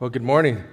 Well, good morning.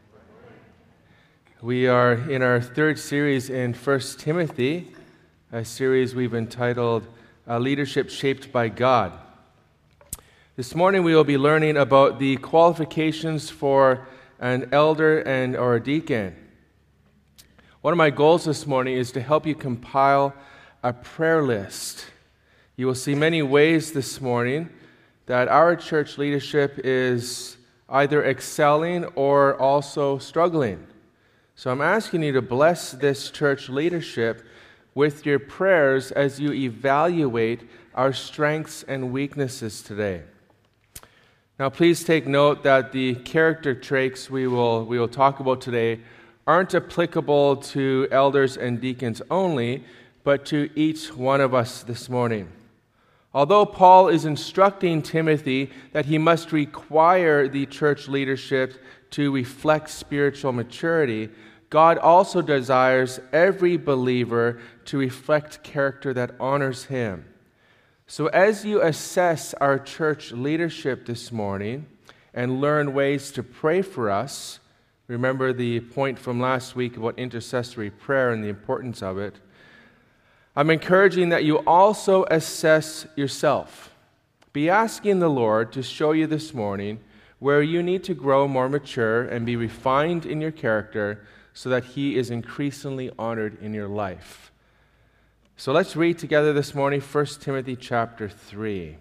We are in our third series in 1 Timothy, a series we've entitled Leadership Shaped by God. This morning we will be learning about the qualifications for an elder or a deacon. One of my goals this morning is to help you compile a prayer list. You will see many ways this morning that our church leadership is either excelling or also struggling. So I'm asking you to bless this church leadership with your prayers as you evaluate our strengths and weaknesses today. Now please take note that the character traits we will talk about today aren't applicable to elders and deacons only, but to each one of us this morning. Although Paul is instructing Timothy that he must require the church leadership to reflect spiritual maturity, God also desires every believer to reflect character that honors him. So as you assess our church leadership this morning and learn ways to pray for us, remember the point from last week about intercessory prayer and the importance of it, I'm encouraging that you also assess yourself. Be asking the Lord to show you this morning where you need to grow more mature and be refined in your character so that He is increasingly honored in your life. So let's read together this morning 1 Timothy chapter 3.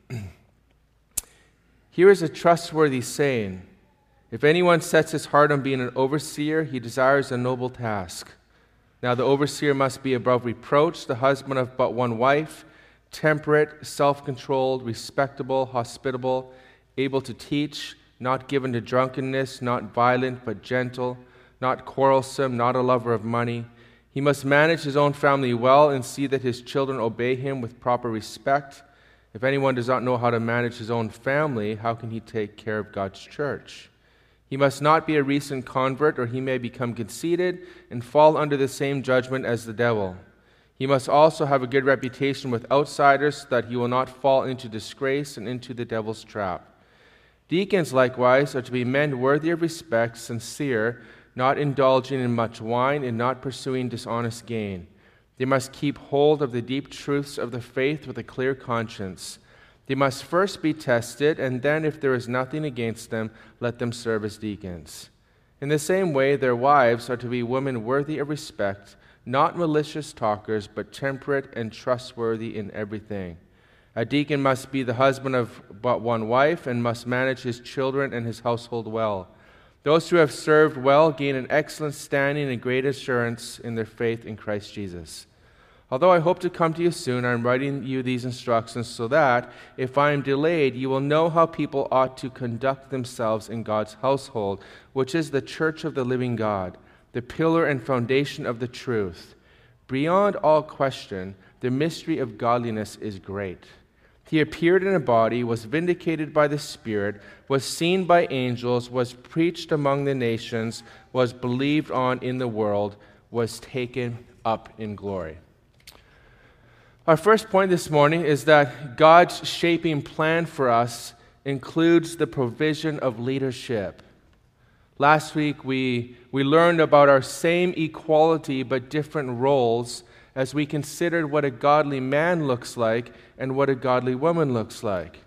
Here is a trustworthy saying: if anyone sets his heart on being an overseer, he desires a noble task. Now the overseer must be above reproach, the husband of but one wife, temperate, self-controlled, respectable, hospitable, able to teach, not given to drunkenness, not violent but gentle, not quarrelsome, not a lover of money. He must manage his own family well and see that his children obey him with proper respect. If anyone does not know how to manage his own family, how can he take care of God's church? He must not be a recent convert, or he may become conceited and fall under the same judgment as the devil. He must also have a good reputation with outsiders, so that he will not fall into disgrace and into the devil's trap. Deacons, likewise, are to be men worthy of respect, sincere, not indulging in much wine, and not pursuing dishonest gain. They must keep hold of the deep truths of the faith with a clear conscience. They must first be tested, and then, if there is nothing against them, let them serve as deacons. In the same way, their wives are to be women worthy of respect, not malicious talkers, but temperate and trustworthy in everything. A deacon must be the husband of but one wife, and must manage his children and his household well. Those who have served well gain an excellent standing and great assurance in their faith in Christ Jesus. Although I hope to come to you soon, I am writing you these instructions so that, if I am delayed, you will know how people ought to conduct themselves in God's household, which is the church of the living God, the pillar and foundation of the truth. Beyond all question, the mystery of godliness is great. He appeared in a body, was vindicated by the Spirit, was seen by angels, was preached among the nations, was believed on in the world, was taken up in glory. Our first point this morning is that God's shaping plan for us includes the provision of leadership. Last week we learned about our same equality but different roles as we considered what a godly man looks like and what a godly woman looks like.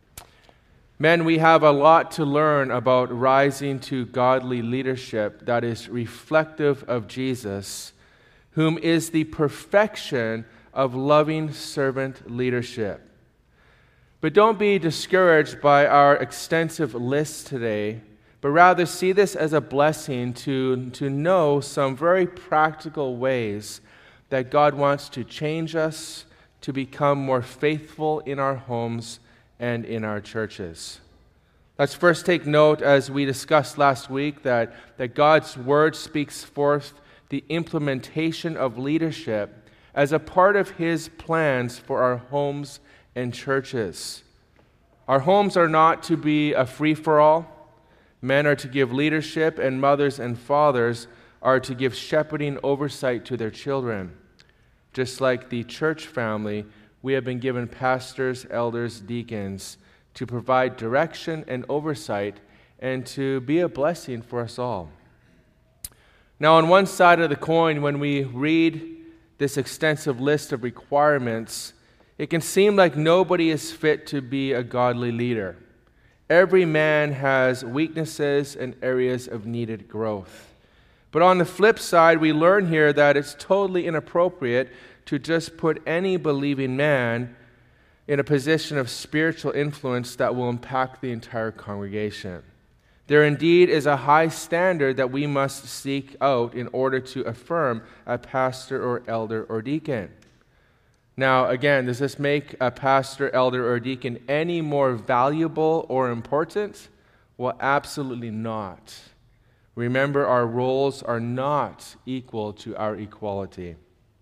Men, we have a lot to learn about rising to godly leadership that is reflective of Jesus, whom is the perfection of loving servant leadership. But don't be discouraged by our extensive list today, but rather see this as a blessing to know some very practical ways that God wants to change us to become more faithful in our homes and in our churches. Let's first take note, as we discussed last week, that God's Word speaks forth the implementation of leadership as a part of His plans for our homes and churches. Our homes are not to be a free-for-all. Men are to give leadership, and mothers and fathers are to give shepherding oversight to their children. Just like the church family, we have been given pastors, elders, deacons to provide direction and oversight and to be a blessing for us all. Now, on one side of the coin, when we read this extensive list of requirements, it can seem like nobody is fit to be a godly leader. Every man has weaknesses and areas of needed growth. But on the flip side, we learn here that it's totally inappropriate to just put any believing man in a position of spiritual influence that will impact the entire congregation. There indeed is a high standard that we must seek out in order to affirm a pastor or elder or deacon. Now, again, does this make a pastor, elder, or deacon any more valuable or important? Well, absolutely not. Remember, our roles are not equal to our equality.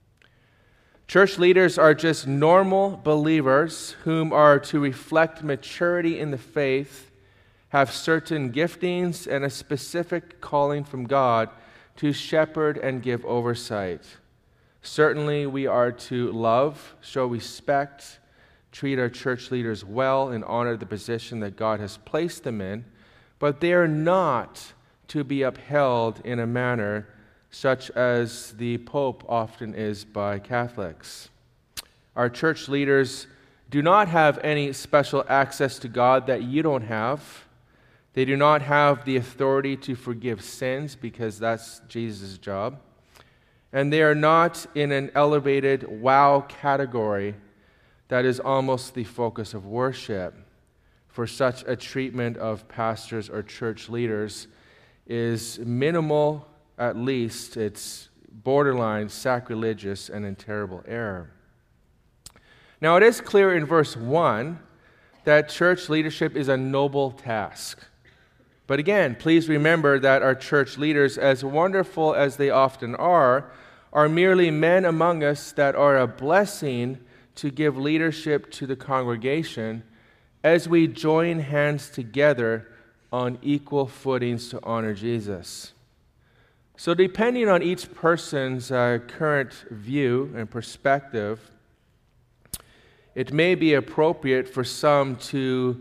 Church leaders are just normal believers whom are to reflect maturity in the faith, have certain giftings, and a specific calling from God to shepherd and give oversight. Certainly, we are to love, show respect, treat our church leaders well, and honor the position that God has placed them in, but they are not to be upheld in a manner such as the Pope often is by Catholics. Our church leaders do not have any special access to God that you don't have. They do not have the authority to forgive sins because that's Jesus' job. And they are not in an elevated wow category that is almost the focus of worship. For such a treatment of pastors or church leaders is minimal, at least. It's borderline sacrilegious and in terrible error. Now, it is clear in verse 1 that church leadership is a noble task. But again, please remember that our church leaders, as wonderful as they often are merely men among us that are a blessing to give leadership to the congregation as we join hands together on equal footings to honor Jesus. So depending on each person's current view and perspective, it may be appropriate for some to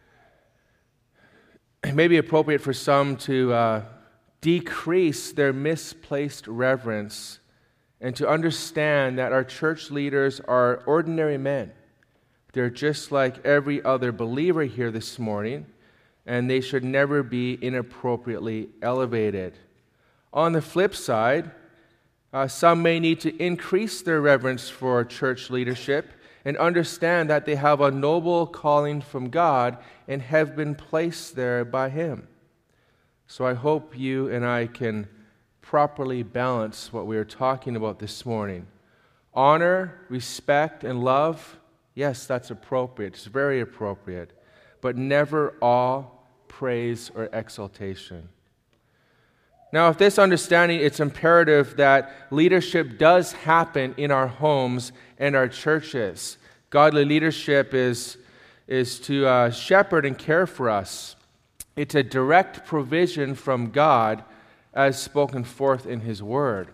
decrease their misplaced reverence and to understand that our church leaders are ordinary men. They're just like every other believer here this morning, and they should never be inappropriately elevated. On the flip side, some may need to increase their reverence for church leadership and understand that they have a noble calling from God and have been placed there by Him. So I hope you and I can properly balance what we are talking about this morning. Honor, respect, and love, yes, that's appropriate. It's very appropriate. But never awe, praise, or exaltation. Now, with this understanding, it's imperative that leadership does happen in our homes and our churches. Godly leadership is to shepherd and care for us. It's a direct provision from God as spoken forth in His Word.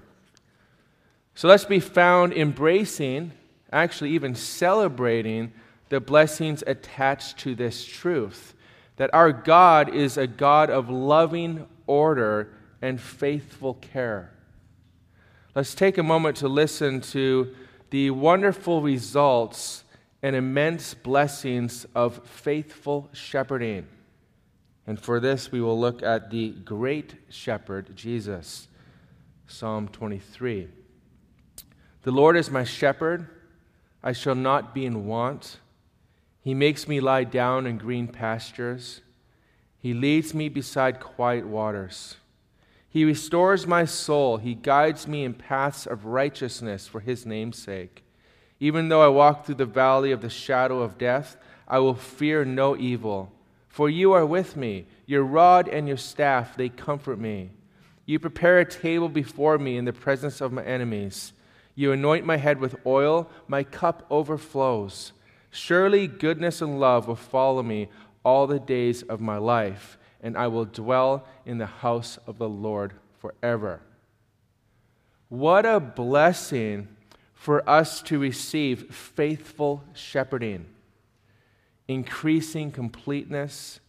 So let's be found embracing, actually even celebrating, the blessings attached to this truth, that our God is a God of loving order and faithful care. Let's take a moment to listen to the wonderful results and immense blessings of faithful shepherding. And for this, we will look at the great shepherd, Jesus. Psalm 23. The Lord is my shepherd, I shall not be in want. He makes me lie down in green pastures. He leads me beside quiet waters. He restores my soul. He guides me in paths of righteousness for His name's sake. Even though I walk through the valley of the shadow of death, I will fear no evil. For you are with me. Your rod and your staff, they comfort me. You prepare a table before me in the presence of my enemies. You anoint my head with oil. My cup overflows. Surely goodness and love will follow me all the days of my life, and I will dwell in the house of the Lord forever. What a blessing for us to receive faithful shepherding, increasing completeness,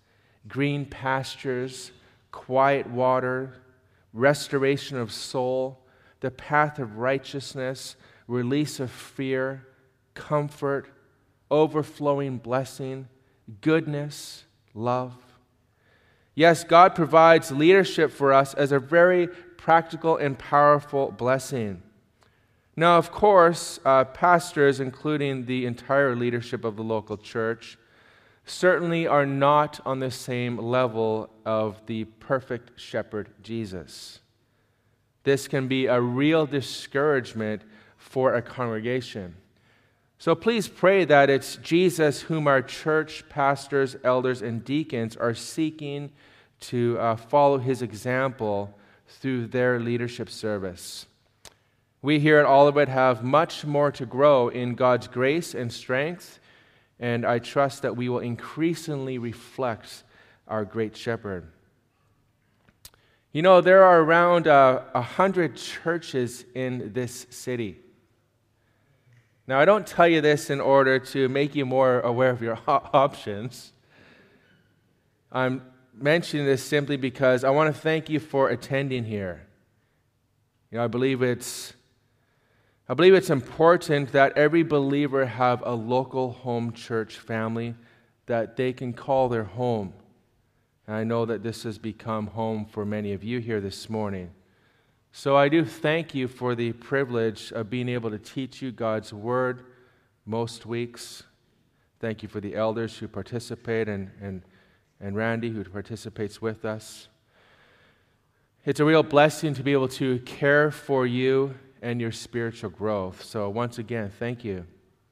green pastures, quiet water, restoration of soul, the path of righteousness, release of fear, comfort, overflowing blessing, goodness, love. Yes, God provides leadership for us as a very practical and powerful blessing. Now, of course, pastors, including the entire leadership of the local church, certainly are not on the same level of the perfect shepherd, Jesus. This can be a real discouragement for a congregation. So please pray that it's Jesus whom our church pastors, elders, and deacons are seeking to follow his example through their leadership service. We here at Olivet have much more to grow in God's grace and strength, and I trust that we will increasingly reflect our great shepherd. You know, there are around 100 churches in this city. Now, I don't tell you this in order to make you more aware of your options. I'm mentioning this simply because I want to thank you for attending here. You know, I believe it's important that every believer have a local home church family that they can call their home. And I know that this has become home for many of you here this morning. So I do thank you for the privilege of being able to teach you God's Word most weeks. Thank you for the elders who participate and Randy who participates with us. It's a real blessing to be able to care for you and your spiritual growth. So once again, thank you.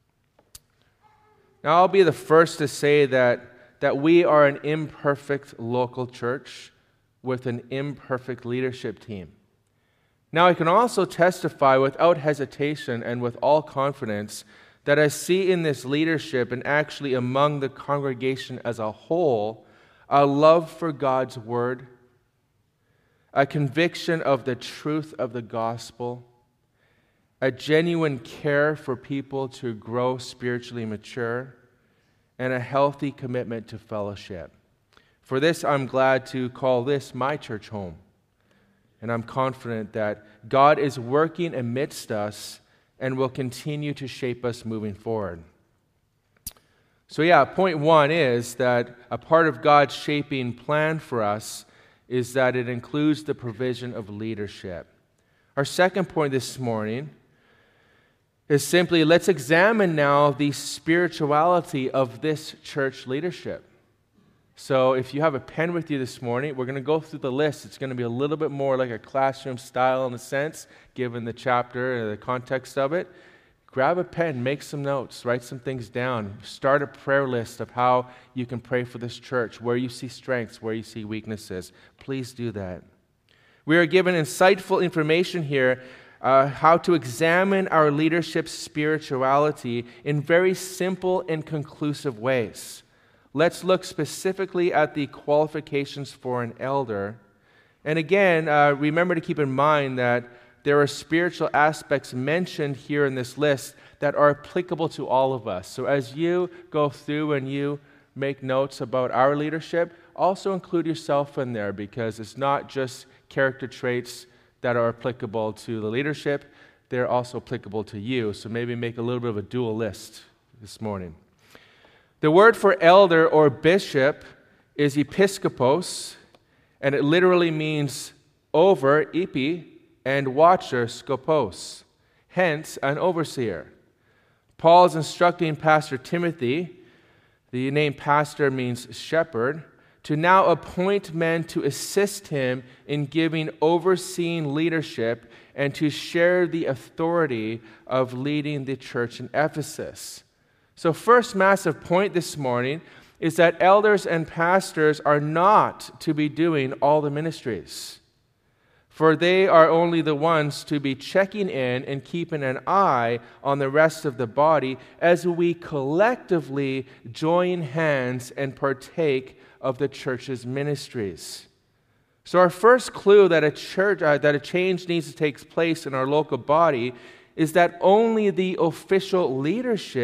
Now I'll be the first to say that we are an imperfect local church with an imperfect leadership team. Now, I can also testify without hesitation and with all confidence that I see in this leadership and actually among the congregation as a whole a love for God's Word, a conviction of the truth of the gospel, a genuine care for people to grow spiritually mature, and a healthy commitment to fellowship. For this, I'm glad to call this my church home. And I'm confident that God is working amidst us and will continue to shape us moving forward. So point one is that a part of God's shaping plan for us is that it includes the provision of leadership. Our second point this morning is simply, let's examine now the spirituality of this church leadership. So if you have a pen with you this morning, we're going to go through the list. It's going to be a little bit more like a classroom style in a sense, given the chapter and the context of it. Grab a pen, make some notes, write some things down. Start a prayer list of how you can pray for this church, where you see strengths, where you see weaknesses. Please do that. We are given insightful information here how to examine our leadership's spirituality in very simple and conclusive ways. Let's look specifically at the qualifications for an elder. And again, remember to keep in mind that there are spiritual aspects mentioned here in this list that are applicable to all of us. So as you go through and you make notes about our leadership, also include yourself in there, because it's not just character traits that are applicable to the leadership, they're also applicable to you. So maybe make a little bit of a dual list this morning. The word for elder or bishop is episkopos, and it literally means over, epi, and watcher, skopos, hence an overseer. Paul is instructing Pastor Timothy, the name pastor means shepherd, to now appoint men to assist him in giving overseeing leadership and to share the authority of leading the church in Ephesus. So first massive point this morning is that elders and pastors are not to be doing all the ministries, for they are only the ones to be checking in and keeping an eye on the rest of the body as we collectively join hands and partake of the church's ministries. So our first clue that a change needs to take place in our local body is that only the official leadership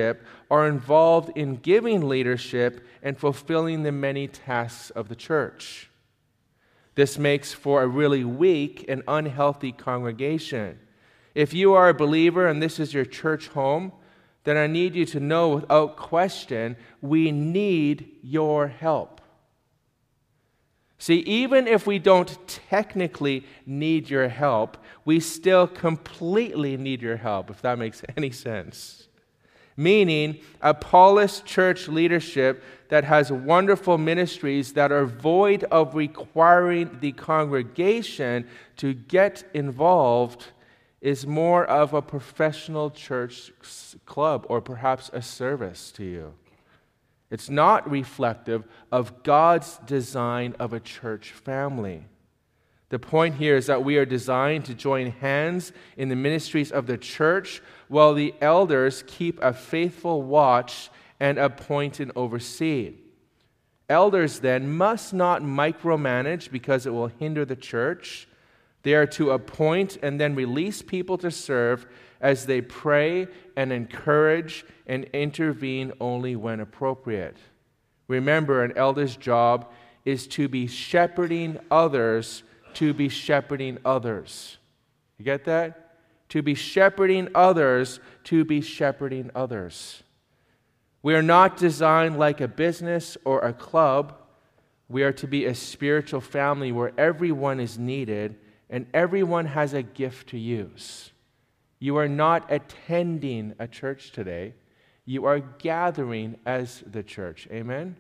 are involved in giving leadership and fulfilling the many tasks of the church. This makes for a really weak and unhealthy congregation. If you are a believer and this is your church home, then I need you to know without question, we need your help. See, even if we don't technically need your help, we still completely need your help, if that makes any sense. Meaning, a polished church leadership that has wonderful ministries that are void of requiring the congregation to get involved is more of a professional church club or perhaps a service to you. It's not reflective of God's design of a church family. The point here is that we are designed to join hands in the ministries of the church while the elders keep a faithful watch and appoint and oversee. Elders then must not micromanage because it will hinder the church. They are to appoint and then release people to serve as they pray and encourage and intervene only when appropriate. Remember, an elder's job is to be shepherding others to be shepherding others. You get that? To be shepherding others to be shepherding others. We are not designed like a business or a club. We are to be a spiritual family where everyone is needed and everyone has a gift to use. You are not attending a church today. You are gathering as the church. Amen?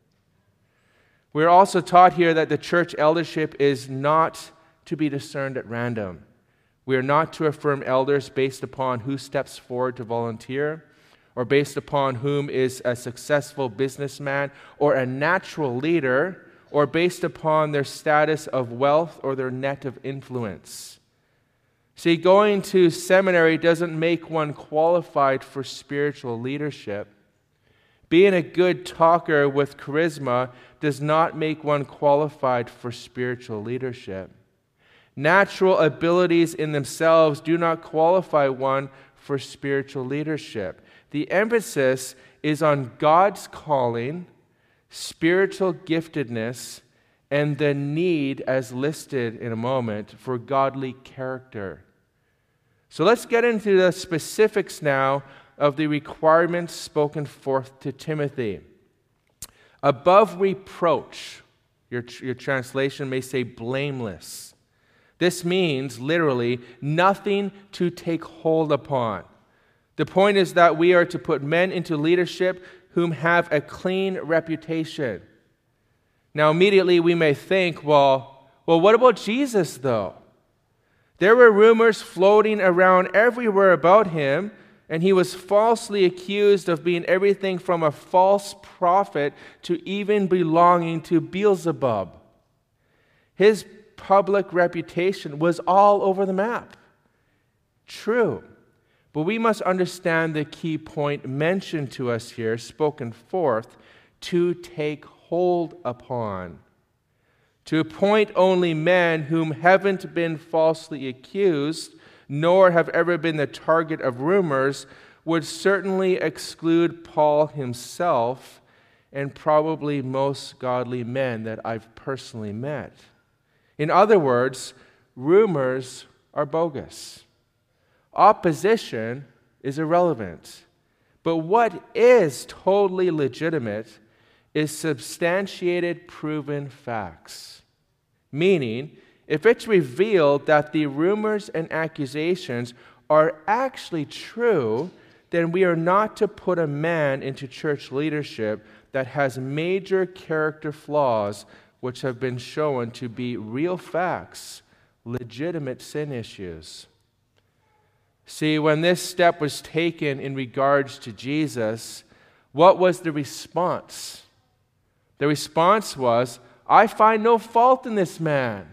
We're also taught here that the church eldership is not to be discerned at random. We are not to affirm elders based upon who steps forward to volunteer, or based upon whom is a successful businessman or a natural leader, or based upon their status of wealth or their net of influence. See, going to seminary doesn't make one qualified for spiritual leadership. Being a good talker with charisma does not make one qualified for spiritual leadership. Natural abilities in themselves do not qualify one for spiritual leadership. The emphasis is on God's calling, spiritual giftedness, and the need, as listed in a moment, for godly character. So let's get into the specifics now of the requirements spoken forth to Timothy. Above reproach, your translation may say blameless. This means, literally, nothing to take hold upon. The point is that we are to put men into leadership whom have a clean reputation. Now, immediately we may think, well, what about Jesus, though? There were rumors floating around everywhere about him, and he was falsely accused of being everything from a false prophet to even belonging to Beelzebub. His public reputation was all over the map. True. But we must understand the key point mentioned to us here, spoken forth, to take hold upon. To appoint only men whom haven't been falsely accused, nor have ever been the target of rumors, would certainly exclude Paul himself and probably most godly men that I've personally met. In other words, rumors are bogus. Opposition is irrelevant. But what is totally legitimate is substantiated, proven facts. Meaning, if it's revealed that the rumors and accusations are actually true, then we are not to put a man into church leadership that has major character flaws which have been shown to be real facts, legitimate sin issues. See, when this step was taken in regards to Jesus, what was the response? The response was, I find no fault in this man.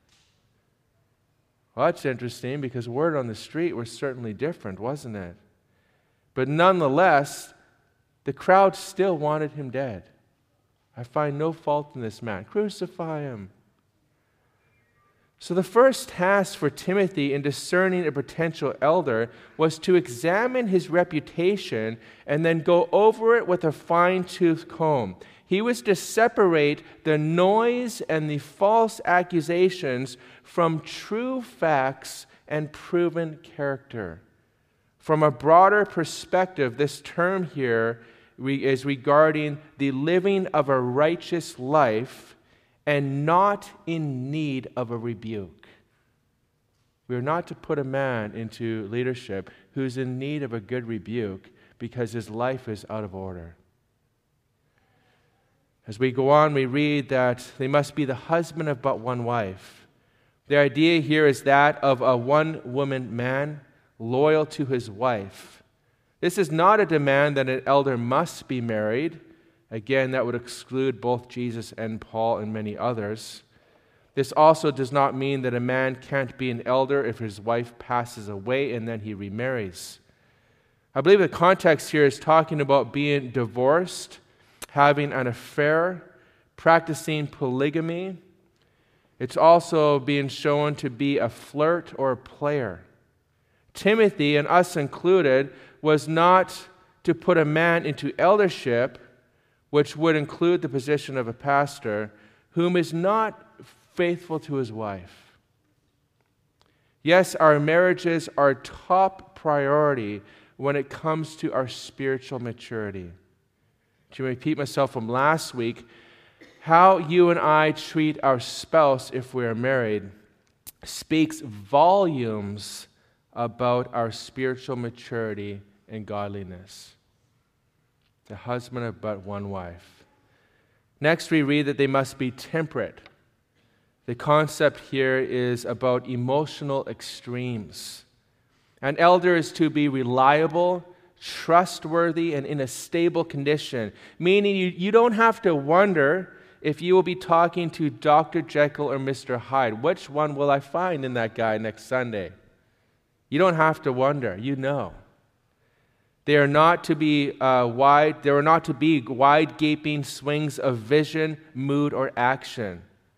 Well, that's interesting because word on the street was certainly different, wasn't it? But nonetheless, the crowd still wanted him dead. I find no fault in this man. Crucify him. So the first task for Timothy in discerning a potential elder was to examine his reputation and then go over it with a fine-tooth comb. He was to separate the noise and the false accusations from true facts and proven character. From a broader perspective, this term here is regarding the living of a righteous life and not in need of a rebuke. We are not to put a man into leadership who's in need of a good rebuke because his life is out of order. As we go on, we read that they must be the husband of but one wife. The idea here is that of a one-woman man loyal to his wife. This is not a demand that an elder must be married. Again, that would exclude both Jesus and Paul and many others. This also does not mean that a man can't be an elder if his wife passes away and then he remarries. I believe the context here is talking about being divorced, having an affair, practicing polygamy. It's also being shown to be a flirt or a player. Timothy, and us included, was not to put a man into eldership, which would include the position of a pastor, whom is not faithful to his wife. Yes, our marriages are top priority when it comes to our spiritual maturity. To repeat myself from last week, how you and I treat our spouse if we are married speaks volumes about our spiritual maturity and godliness. The husband of but one wife. Next, we read that they must be temperate. The concept here is about emotional extremes. An elder is to be reliable, trustworthy, and in a stable condition, meaning you don't have to wonder if you will be talking to Dr. Jekyll or Mr. Hyde. Which one will I find in that guy next Sunday? You don't have to wonder. You know. There are not to be wide gaping swings of vision, mood, or action.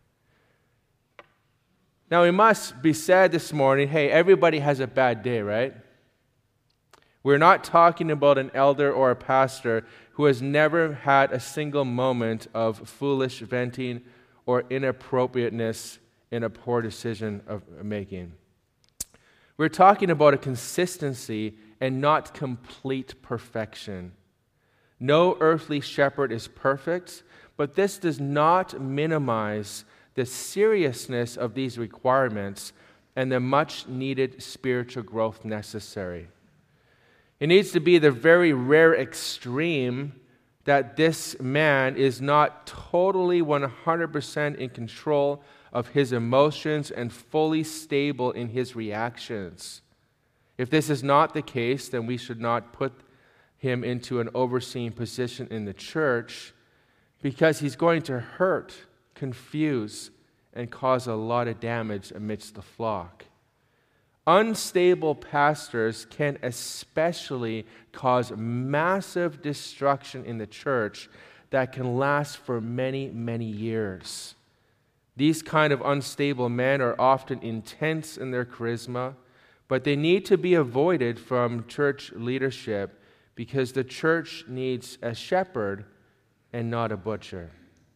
Now, it must be said this morning, hey, everybody has a bad day, right? We're not talking about an elder or a pastor who has never had a single moment of foolish venting or inappropriateness in a poor decision of making. We're talking about a consistency and not complete perfection. No earthly shepherd is perfect, but this does not minimize the seriousness of these requirements and the much needed spiritual growth necessary. It needs to be the very rare extreme that this man is not totally 100% in control of his emotions and fully stable in his reactions. If this is not the case, then we should not put him into an overseeing position in the church because he's going to hurt, confuse, and cause a lot of damage amidst the flock. Unstable pastors can especially cause massive destruction in the church that can last for many, many years. These kind of unstable men are often intense in their charisma, but they need to be avoided from church leadership because the church needs a shepherd and not a butcher.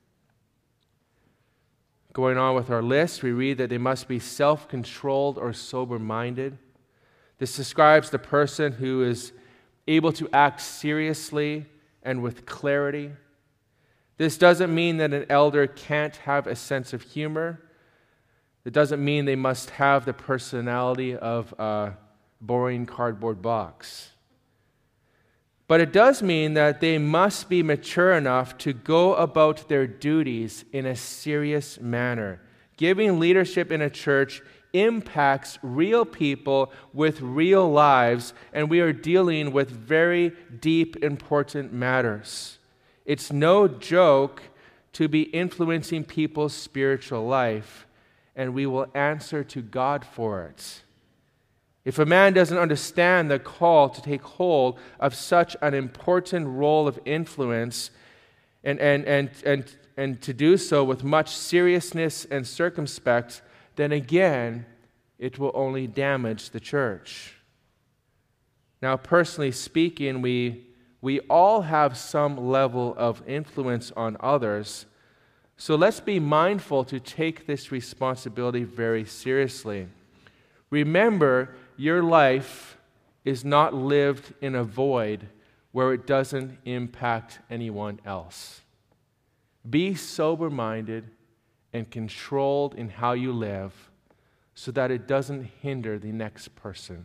Going on with our list, we read that they must be self-controlled or sober-minded. This describes the person who is able to act seriously and with clarity. This doesn't mean that an elder can't have a sense of humor. It doesn't mean they must have the personality of a boring cardboard box. But it does mean that they must be mature enough to go about their duties in a serious manner. Giving leadership in a church impacts real people with real lives, and we are dealing with very deep, important matters. It's no joke to be influencing people's spiritual life, and we will answer to God for it. If a man doesn't understand the call to take hold of such an important role of influence and to do so with much seriousness and circumspect, then again, it will only damage the church. Now, personally speaking, we all have some level of influence on others, so let's be mindful to take this responsibility very seriously. Remember, your life is not lived in a void where it doesn't impact anyone else. Be sober-minded and controlled in how you live so that it doesn't hinder the next person.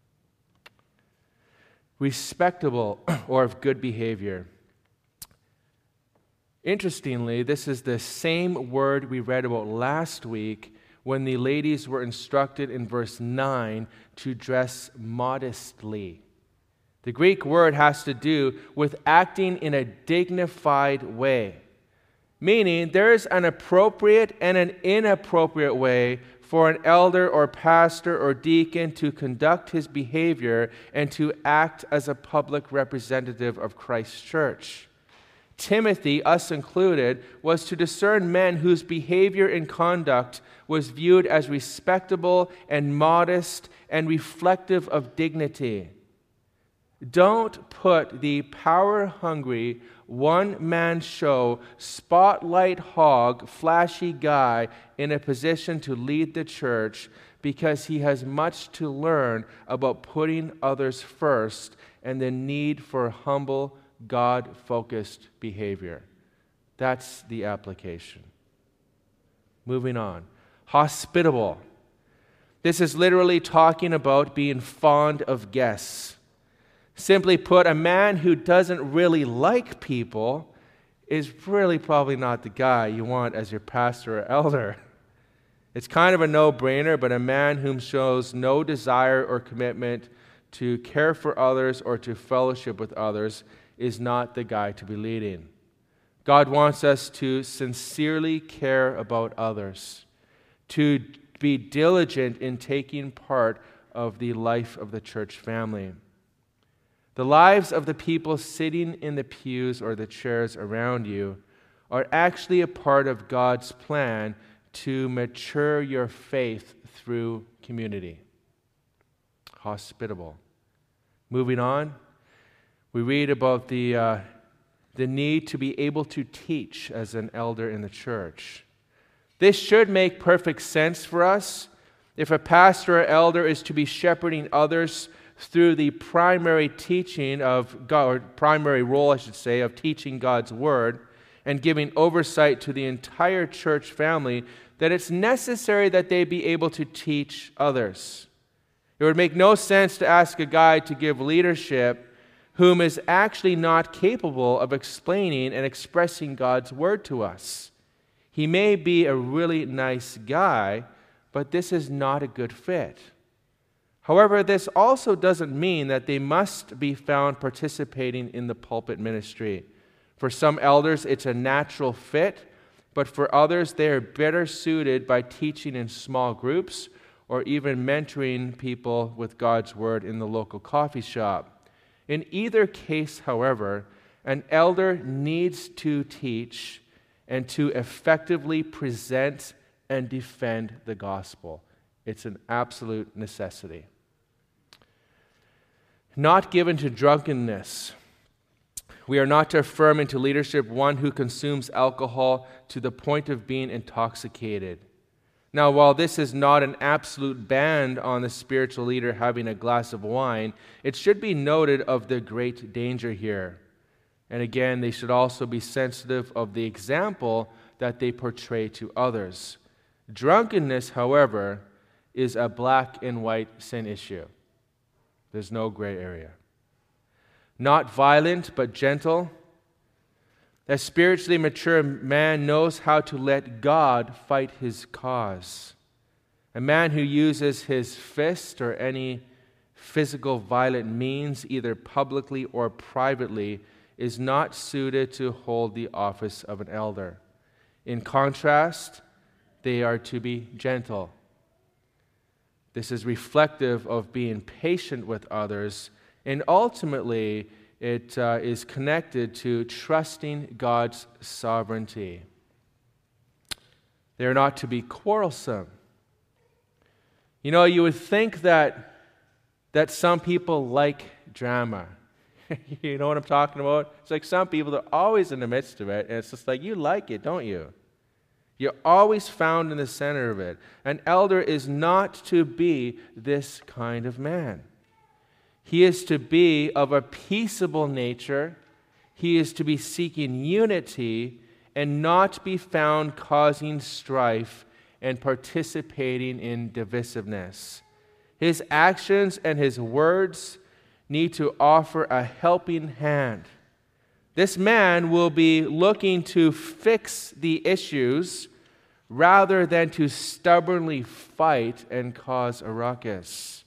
Respectable or of good behavior. Interestingly, this is the same word we read about last week when the ladies were instructed in verse 9 to dress modestly. The Greek word has to do with acting in a dignified way, meaning there is an appropriate and an inappropriate way for an elder or pastor or deacon to conduct his behavior and to act as a public representative of Christ's church. Timothy, us included, was to discern men whose behavior and conduct was viewed as respectable and modest and reflective of dignity. Don't put the power-hungry, one-man show, spotlight hog, flashy guy in a position to lead the church because he has much to learn about putting others first and the need for humble, God-focused behavior. That's the application. Moving on. Hospitable. This is literally talking about being fond of guests. Simply put, a man who doesn't really like people is really probably not the guy you want as your pastor or elder. It's kind of a no-brainer, but a man whom shows no desire or commitment to care for others or to fellowship with others is not the guy to be leading. God wants us to sincerely care about others, to be diligent in taking part of the life of the church family. The lives of the people sitting in the pews or the chairs around you are actually a part of God's plan to mature your faith through community. Hospitable. Moving on, we read about the need to be able to teach as an elder in the church. This should make perfect sense for us. If a pastor or elder is to be shepherding others through the primary teaching of God, or primary role, I should say, of teaching God's Word and giving oversight to the entire church family, that it's necessary that they be able to teach others. It would make no sense to ask a guy to give leadership whom is actually not capable of explaining and expressing God's Word to us. He may be a really nice guy, but this is not a good fit. However, this also doesn't mean that they must be found participating in the pulpit ministry. For some elders, it's a natural fit, but for others, they are better suited by teaching in small groups or even mentoring people with God's Word in the local coffee shop. In either case, however, an elder needs to teach and to effectively present and defend the gospel. It's an absolute necessity. Not given to drunkenness. We are not to affirm into leadership one who consumes alcohol to the point of being intoxicated. Now, while this is not an absolute ban on the spiritual leader having a glass of wine, it should be noted of the great danger here. And again, they should also be sensitive of the example that they portray to others. Drunkenness, however, is a black and white sin issue. There's no gray area. Not violent, but gentle. A spiritually mature man knows how to let God fight his cause. A man who uses his fist or any physical violent means, either publicly or privately, is not suited to hold the office of an elder. In contrast, they are to be gentle. This is reflective of being patient with others, and ultimately it is connected to trusting God's sovereignty. They are not to be quarrelsome. You would think that some people like drama. You know what I'm talking about? It's like some people are always in the midst of it, and it's just like, you like it, don't you? You're always found in the center of it. An elder is not to be this kind of man. He is to be of a peaceable nature. He is to be seeking unity and not be found causing strife and participating in divisiveness. His actions and his words need to offer a helping hand. This man will be looking to fix the issues rather than to stubbornly fight and cause a ruckus.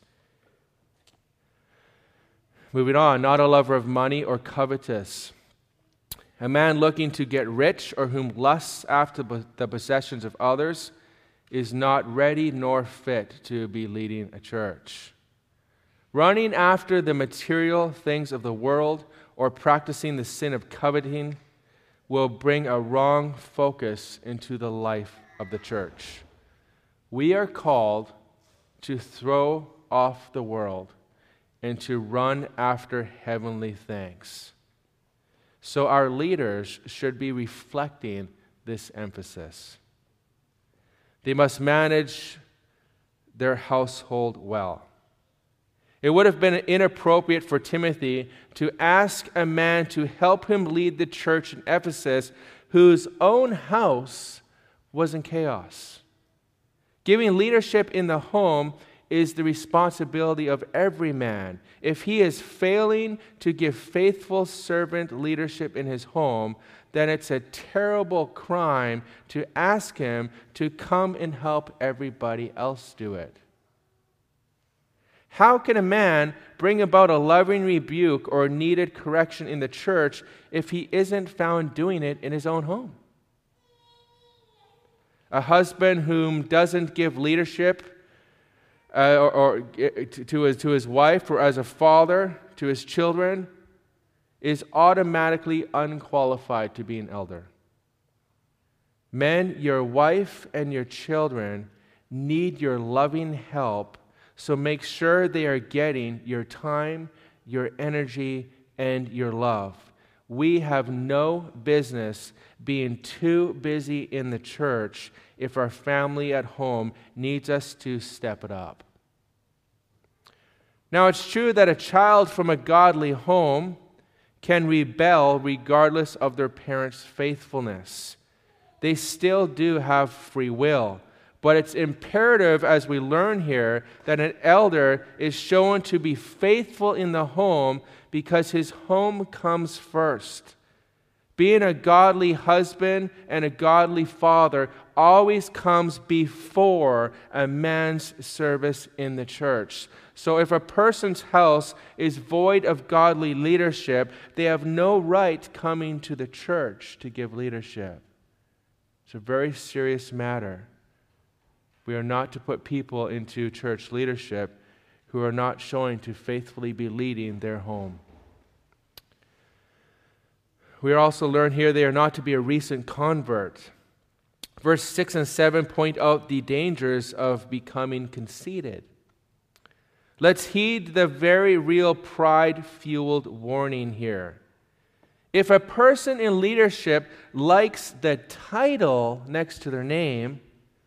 Moving on, not a lover of money or covetous. A man looking to get rich or whom lusts after the possessions of others is not ready nor fit to be leading a church. Running after the material things of the world or practicing the sin of coveting will bring a wrong focus into the life of the church. We are called to throw off the world and to run after heavenly things. So our leaders should be reflecting this emphasis. They must manage their household well. It would have been inappropriate for Timothy to ask a man to help him lead the church in Ephesus whose own house was in chaos. Giving leadership in the home is the responsibility of every man. If he is failing to give faithful servant leadership in his home, then it's a terrible crime to ask him to come and help everybody else do it. How can a man bring about a loving rebuke or needed correction in the church if he isn't found doing it in his own home? A husband whom doesn't give leadership to his wife, or as a father to his children, is automatically unqualified to be an elder. Men, your wife and your children need your loving help, so make sure they are getting your time, your energy, and your love. We have no business being too busy in the church if our family at home needs us to step it up. Now, it's true that a child from a godly home can rebel regardless of their parents' faithfulness. They still do have free will. But it's imperative, as we learn here, that an elder is shown to be faithful in the home because his home comes first. Being a godly husband and a godly father always comes before a man's service in the church. So if a person's house is void of godly leadership, they have no right coming to the church to give leadership. It's a very serious matter. We are not to put people into church leadership who are not showing to faithfully be leading their home. We also learn here they are not to be a recent convert. Verse 6 and 7 point out the dangers of becoming conceited. Let's heed the very real pride-fueled warning here. If a person in leadership likes the title next to their name,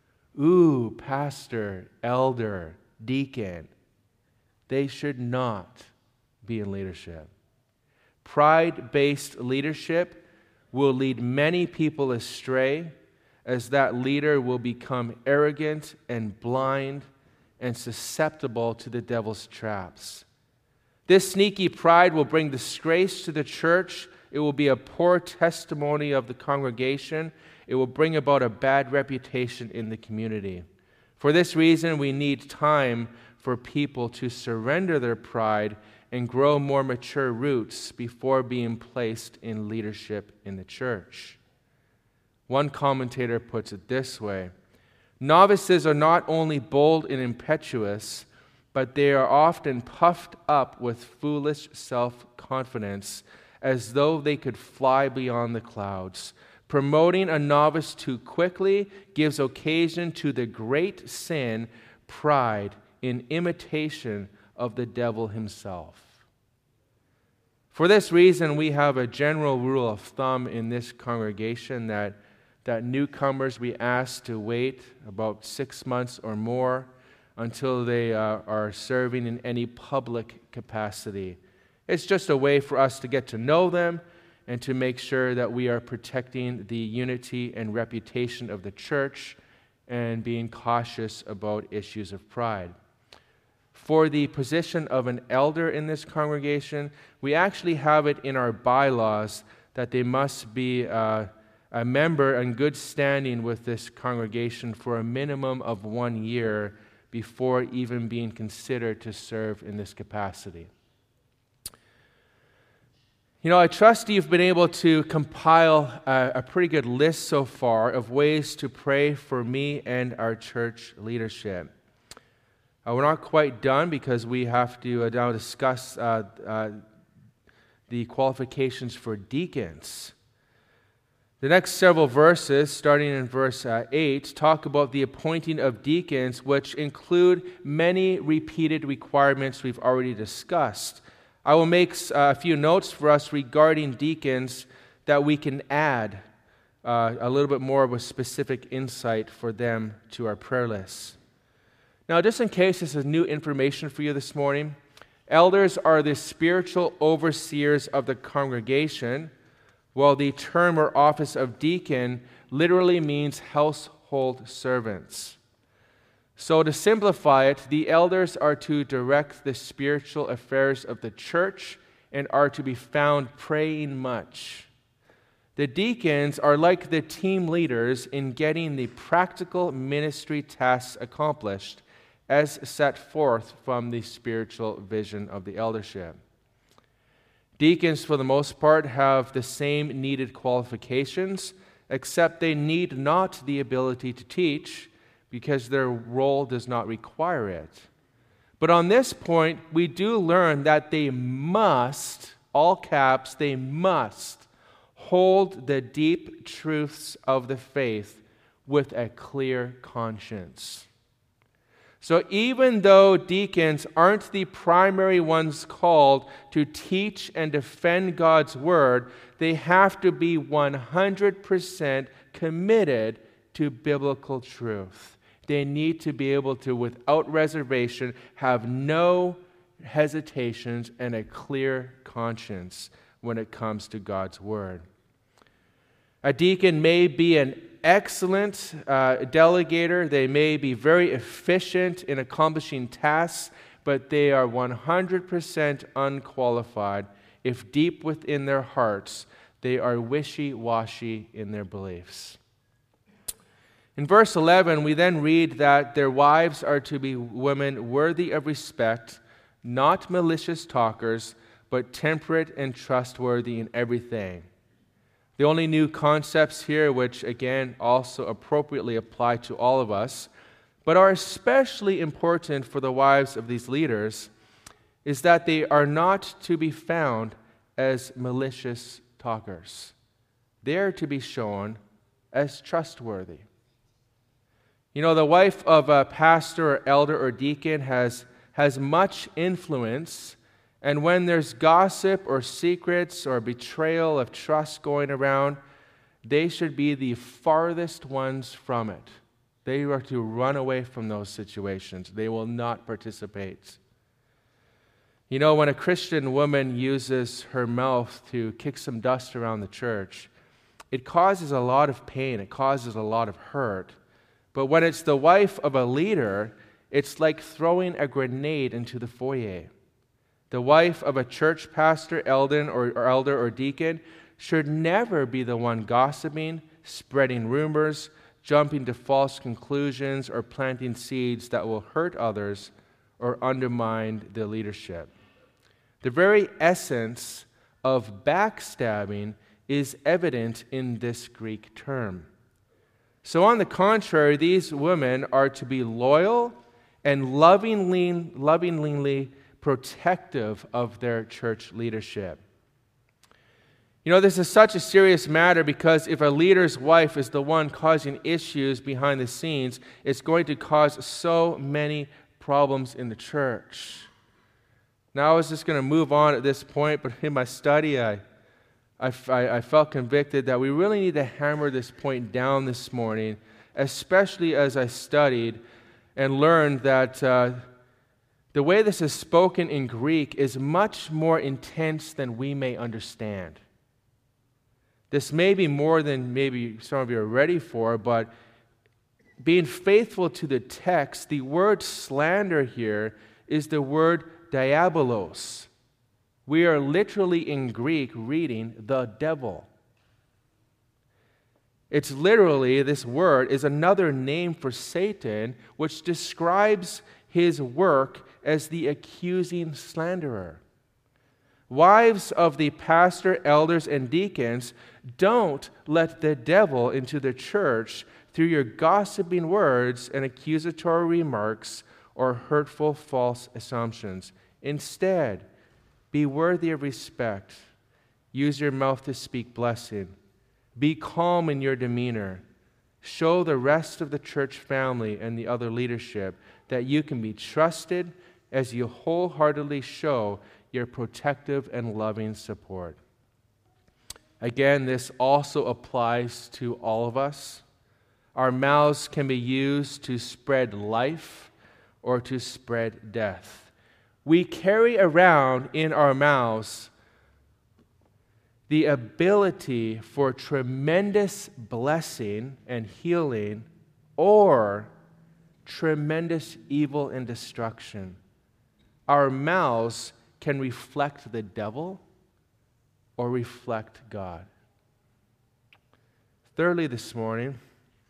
pastor, elder, deacon, they should not be in leadership. Pride-based leadership will lead many people astray, as that leader will become arrogant and blind and susceptible to the devil's traps. This sneaky pride will bring disgrace to the church. It will be a poor testimony of the congregation. It will bring about a bad reputation in the community. For this reason, we need time for people to surrender their pride and grow more mature roots before being placed in leadership in the church. One commentator puts it this way: novices are not only bold and impetuous, but they are often puffed up with foolish self-confidence, as though they could fly beyond the clouds. Promoting a novice too quickly gives occasion to the great sin pride in imitation of the devil himself. For this reason, we have a general rule of thumb in this congregation that newcomers we ask to wait about 6 months or more until they are serving in any public capacity. It's just a way for us to get to know them and to make sure that we are protecting the unity and reputation of the church and being cautious about issues of pride. For the position of an elder in this congregation, we actually have it in our bylaws that they must be a member in good standing with this congregation for a minimum of 1 year before even being considered to serve in this capacity. I trust you've been able to compile a pretty good list so far of ways to pray for me and our church leadership. We're not quite done because we have to now discuss the qualifications for deacons. The next several verses, starting in verse 8, talk about the appointing of deacons, which include many repeated requirements we've already discussed. I will make a few notes for us regarding deacons that we can add a little bit more of a specific insight for them to our prayer list. Now, just in case this is new information for you this morning, elders are the spiritual overseers of the congregation, while the term or office of deacon literally means household servants. So to simplify it, the elders are to direct the spiritual affairs of the church and are to be found praying much. The deacons are like the team leaders in getting the practical ministry tasks accomplished as set forth from the spiritual vision of the eldership. Deacons, for the most part, have the same needed qualifications, except they need not the ability to teach because their role does not require it. But on this point, we do learn that they must, all caps, they must hold the deep truths of the faith with a clear conscience. So even though deacons aren't the primary ones called to teach and defend God's word, they have to be 100% committed to biblical truth. They need to be able to, without reservation, have no hesitations and a clear conscience when it comes to God's word. A deacon may be an excellent delegator. They may be very efficient in accomplishing tasks, but they are 100% unqualified if deep within their hearts they are wishy-washy in their beliefs. In verse 11, we then read that their wives are to be women worthy of respect, not malicious talkers, but temperate and trustworthy in everything. The only new concepts here, which again also appropriately apply to all of us, but are especially important for the wives of these leaders, is that they are not to be found as malicious talkers. They are to be shown as trustworthy. The wife of a pastor or elder or deacon has much influence. And when there's gossip or secrets or betrayal of trust going around, they should be the farthest ones from it. They are to run away from those situations. They will not participate. When a Christian woman uses her mouth to kick some dust around the church, it causes a lot of pain. It causes a lot of hurt. But when it's the wife of a leader, it's like throwing a grenade into the foyer. The wife of a church pastor, elder or deacon should never be the one gossiping, spreading rumors, jumping to false conclusions, or planting seeds that will hurt others or undermine the leadership. The very essence of backstabbing is evident in this Greek term. So on the contrary, these women are to be loyal and lovingly protective of their church leadership. You know, this is such a serious matter because if a leader's wife is the one causing issues behind the scenes, it's going to cause so many problems in the church. Now I was just going to move on at this point, but in my study, I felt convicted that we really need to hammer this point down this morning, especially as I studied and learned that the way this is spoken in Greek is much more intense than we may understand. This may be more than maybe some of you are ready for, but being faithful to the text, the word slander here is the word diabolos. We are literally in Greek reading the devil. It's literally, this word is another name for Satan, which describes his work as the accusing slanderer. Wives of the pastor, elders, and deacons, don't let the devil into the church through your gossiping words and accusatory remarks or hurtful false assumptions. Instead, be worthy of respect. Use your mouth to speak blessing. Be calm in your demeanor. Show the rest of the church family and the other leadership that you can be trusted as you wholeheartedly show your protective and loving support. Again, this also applies to all of us. Our mouths can be used to spread life or to spread death. We carry around in our mouths the ability for tremendous blessing and healing or tremendous evil and destruction. Our mouths can reflect the devil or reflect God. Thirdly, this morning,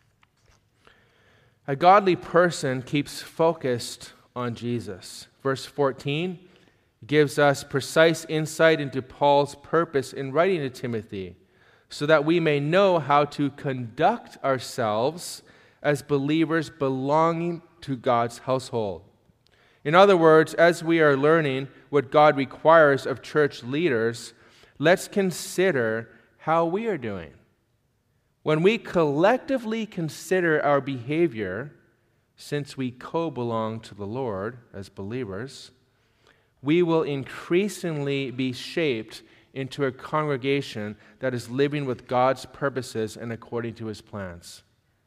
a godly person keeps focused on Jesus. Verse 14 gives us precise insight into Paul's purpose in writing to Timothy, so that we may know how to conduct ourselves as believers belonging to God's household. In other words, as we are learning what God requires of church leaders, let's consider how we are doing. When we collectively consider our behavior, since we co-belong to the Lord as believers, we will increasingly be shaped into a congregation that is living with God's purposes and according to His plans.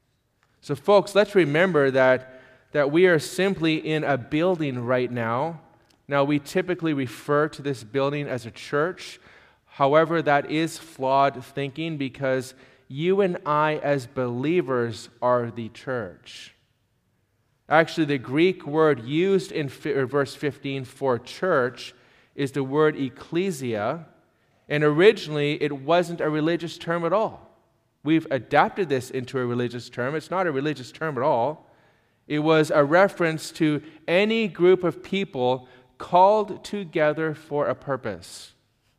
So folks, let's remember that we are simply in a building right now. Now, we typically refer to this building as a church. However, that is flawed thinking because you and I as believers are the church. Actually, the Greek word used in verse 15 for church is the word ecclesia, and originally it wasn't a religious term at all. We've adapted this into a religious term. It's not a religious term at all. It was a reference to any group of people called together for a purpose.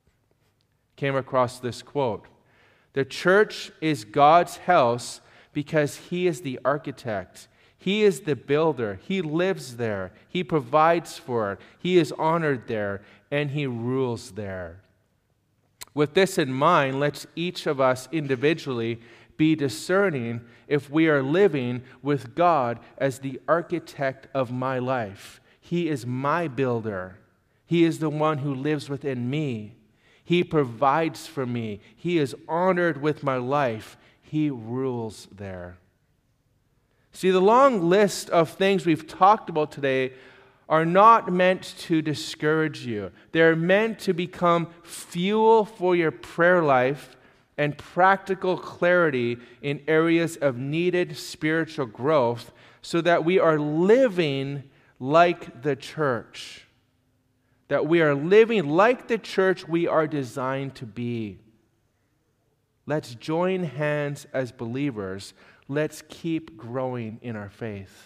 Came across this quote: "The church is God's house because He is the architect. He is the builder. He lives there. He provides for it. He is honored there, and He rules there." With this in mind, let's each of us individually be discerning if we are living with God as the architect of my life. He is my builder. He is the one who lives within me. He provides for me. He is honored with my life. He rules there. See, the long list of things we've talked about today are not meant to discourage you. They're meant to become fuel for your prayer life and practical clarity in areas of needed spiritual growth so that we are living like the church. That we are living like the church we are designed to be. Let's join hands as believers. Let's keep growing in our faith.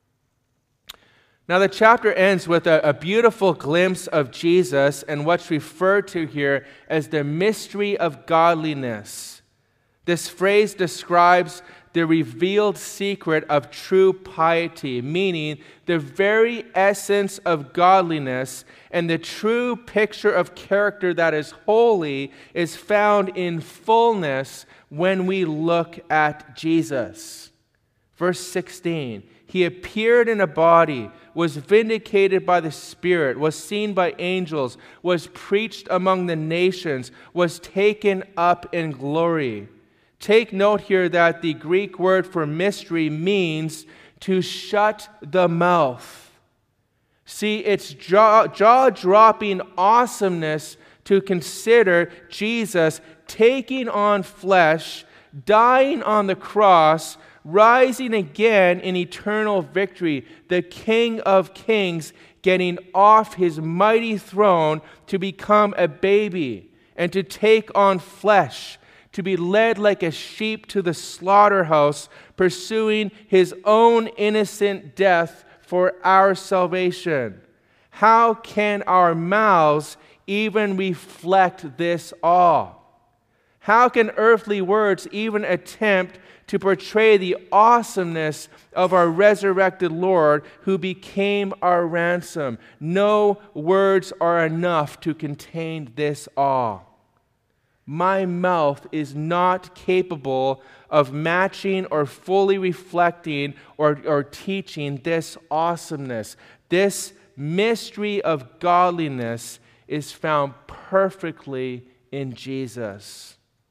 Now, the chapter ends with a beautiful glimpse of Jesus and what's referred to here as the mystery of godliness. This phrase describes the revealed secret of true piety, meaning the very essence of godliness and the true picture of character that is holy is found in fullness when we look at Jesus. Verse 16, he appeared in a body, was vindicated by the Spirit, was seen by angels, was preached among the nations, was taken up in glory. Take note here that the Greek word for mystery means to shut the mouth. See, it's jaw-dropping awesomeness to consider Jesus taking on flesh, dying on the cross, rising again in eternal victory, the King of Kings getting off his mighty throne to become a baby and to take on flesh, to be led like a sheep to the slaughterhouse, pursuing his own innocent death for our salvation. How can our mouths even reflect this awe? How can earthly words even attempt to portray the awesomeness of our resurrected Lord who became our ransom? No words are enough to contain this awe. My mouth is not capable of matching or fully reflecting or teaching this awesomeness. This mystery of godliness is found perfectly in Jesus.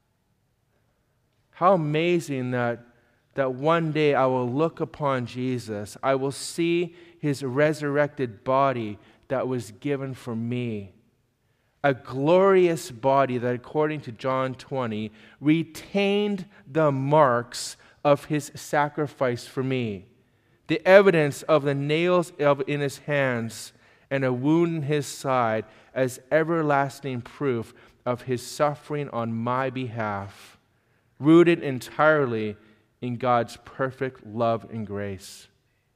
How amazing that one day I will look upon Jesus. I will see his resurrected body that was given for me. A glorious body that, according to John 20, retained the marks of his sacrifice for me. The evidence of the nails in his hands and a wound in his side as everlasting proof of his suffering on my behalf, rooted entirely in God's perfect love and grace.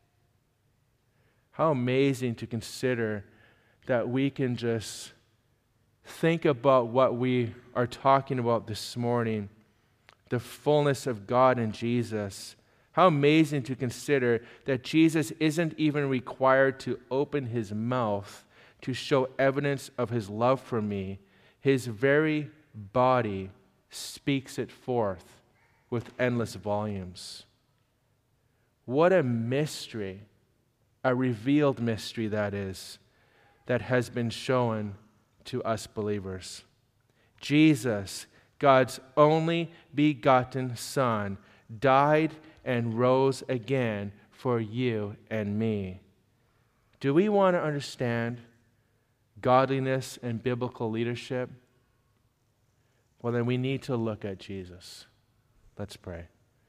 How amazing to consider that we can just think about what we are talking about this morning, the fullness of God in Jesus. How amazing to consider that Jesus isn't even required to open his mouth to show evidence of his love for me. His very body speaks it forth with endless volumes. What a mystery, a revealed mystery that is, that has been shown to us believers. Jesus, God's only begotten Son, died and rose again for you and me. Do we want to understand godliness and biblical leadership? Well, then we need to look at Jesus. Let's pray.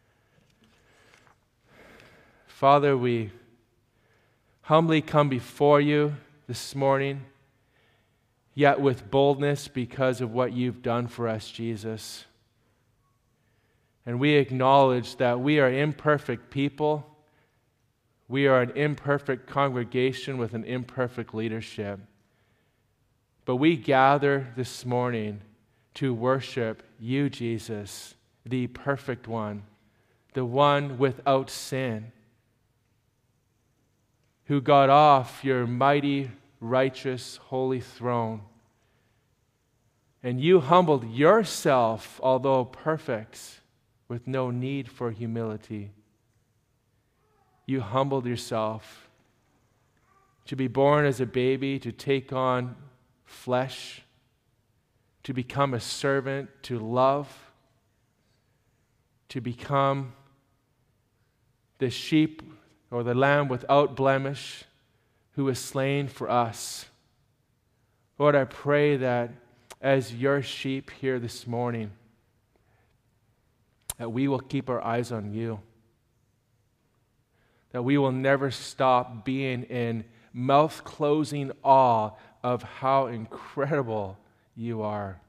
Father, we humbly come before you this morning, yet with boldness because of what you've done for us, Jesus. And we acknowledge that we are imperfect people. We are an imperfect congregation with an imperfect leadership. But we gather this morning to worship you, Jesus, the perfect one, the one without sin, who got off your mighty, righteous, holy throne. And you humbled yourself, although perfect, with no need for humility. You humbled yourself to be born as a baby, to take on flesh, to become a servant, to love, to become the sheep or the lamb without blemish who was slain for us. Lord, I pray that as your sheep here this morning, that we will keep our eyes on you, that we will never stop being in mouth-closing awe of how incredible you are.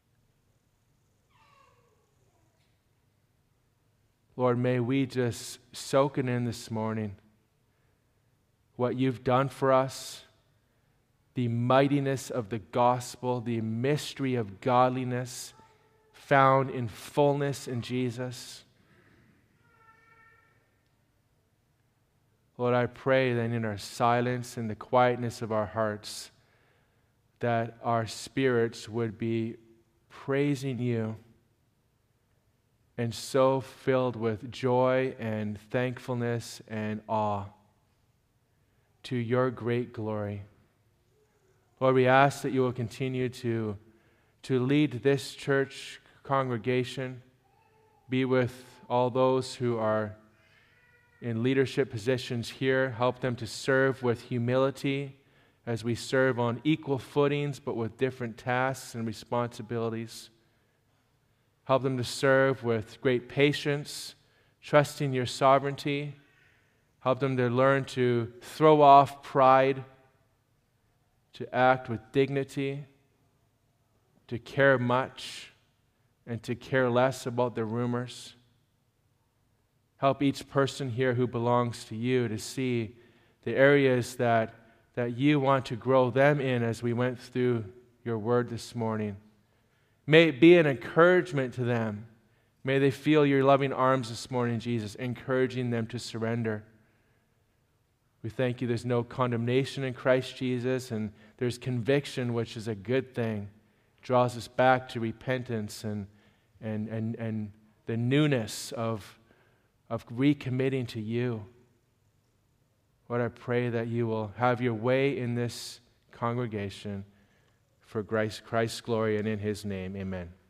Lord, may we just soak it in this morning, what you've done for us, the mightiness of the gospel, the mystery of godliness found in fullness in Jesus. Lord, I pray that in our silence and the quietness of our hearts, that our spirits would be praising you and so filled with joy and thankfulness and awe to your great glory. Lord, we ask that you will continue to lead this church congregation, be with all those who are in leadership positions here, help them to serve with humility as we serve on equal footings but with different tasks and responsibilities. Help them to serve with great patience, trusting your sovereignty. Help them to learn to throw off pride, to act with dignity, to care much, and to care less about the rumors. Help each person here who belongs to you to see the areas that you want to grow them in as we went through your word this morning. May it be an encouragement to them. May they feel your loving arms this morning, Jesus, encouraging them to surrender. We thank you there's no condemnation in Christ Jesus, and there's conviction, which is a good thing. It draws us back to repentance and the newness of recommitting to you. Lord, I pray that you will have your way in this congregation for Christ's glory, and in his name, amen.